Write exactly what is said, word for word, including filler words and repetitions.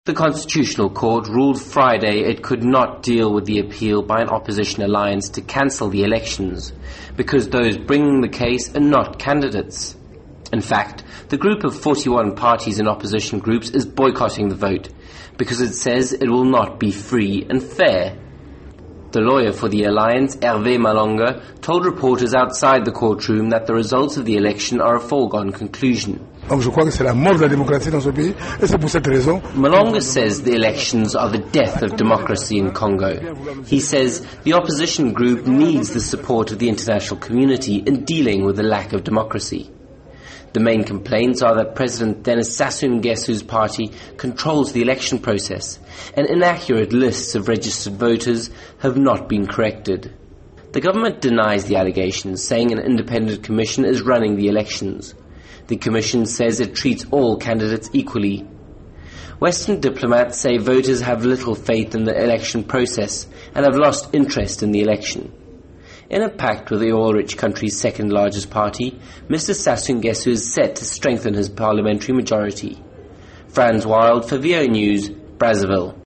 The Constitutional Court ruled Friday it could not deal with the appeal by an opposition alliance to cancel the elections, because those bringing the case are not candidates. In fact, the group of forty-one parties and opposition groups is boycotting the vote, because it says it will not be free and fair. The lawyer for the alliance, Hervé Malonga, told reporters outside the courtroom that the results of the election are a foregone conclusion. Malonga says the elections are the death of democracy in Congo. He says the opposition group needs the support of the international community in dealing with the lack of democracy. The main complaints are that President Denis Sassou Nguesso's party controls the election process, and inaccurate lists of registered voters have not been corrected. The government denies the allegations, saying an independent commission is running the elections. The commission says it treats all candidates equally. Western diplomats say voters have little faith in the election process and have lost interest in the election. In a pact with the oil-rich country's second-largest party, Mister Sassou Nguesso is set to strengthen his parliamentary majority. Franz Wild for V O News, Brazzaville.